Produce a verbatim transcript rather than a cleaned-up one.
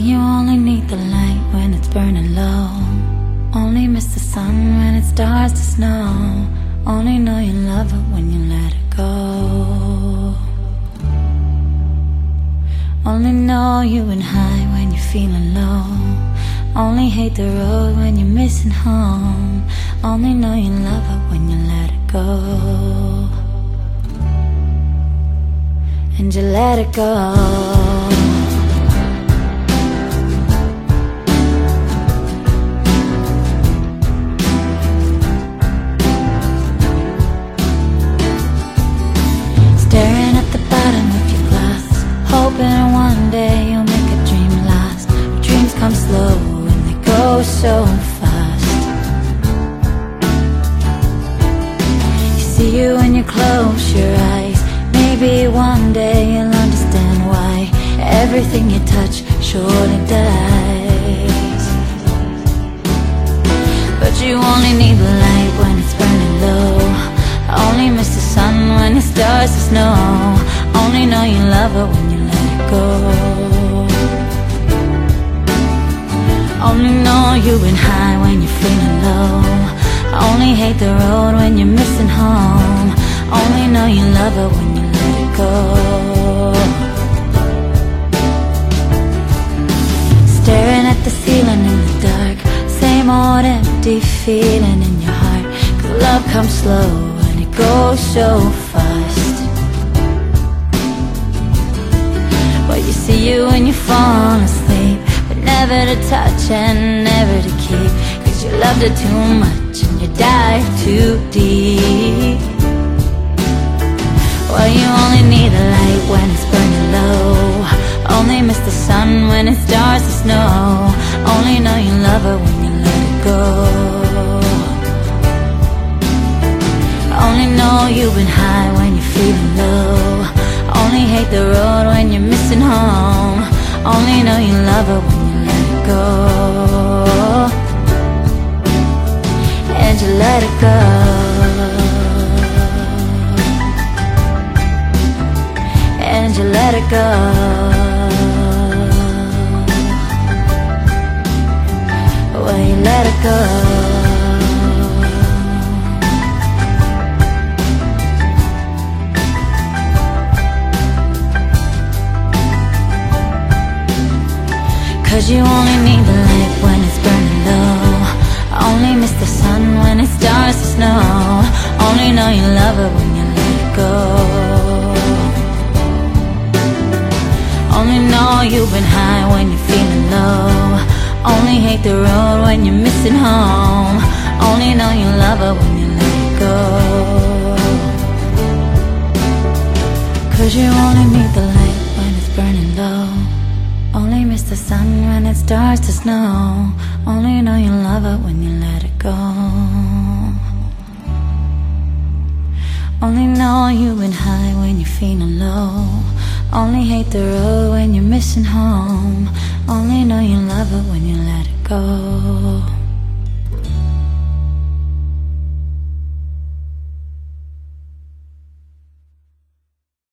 you only need the light when it's burning low. Only miss the sun when it starts to snow. Only know you love it when you let it go. Only know you've been high when you're feeling low. Only hate the road when you're missing home. Only know you love it when you let it go. And you let it go. Staring at the bottom of your glass, hoping one day you'll make a dream last. But dreams come slow and they go so fast. You see you when you close your eyes. Maybe one day you'll understand why everything you touch surely dies. But you only need the light when it's burning low. Only miss the sun when it starts to snow. Only know you love it when you let it go. Only know you've been high when you're feeling low. Only hate the road when you're missing home. Only know you love it when you let it go. Staring at the ceiling in the dark, same old empty feeling in your heart. 'Cause love comes slow and it goes so fast. But you see you when you fall asleep, but never to touch and never to keep. 'Cause you loved it too much and you dive too deep. Well, you only need a light when it's burning low. Only miss the sun when it starts to snow. Only know you love it when you let it go. Only know you've been high when you're feeling low. Only hate the road when you're missing home. Only know you love it when you let it go. And you let it go. And you let it go. Well, you let it go. Cause you only need the light when it's burning low. Only miss the sun when it starts to snow. Only know you love it when you let it go. Only know you've been high when you're feeling low. Only hate the road when you're missing home. Only know you love it when you let it go. Cause you only need the light when it's burning low. Only miss the sun when it starts to snow. Only know you love it when you let it go. Only know you've been high when you're feeling low. Only hate the road when you're missing home. Only know you love it when you let it go.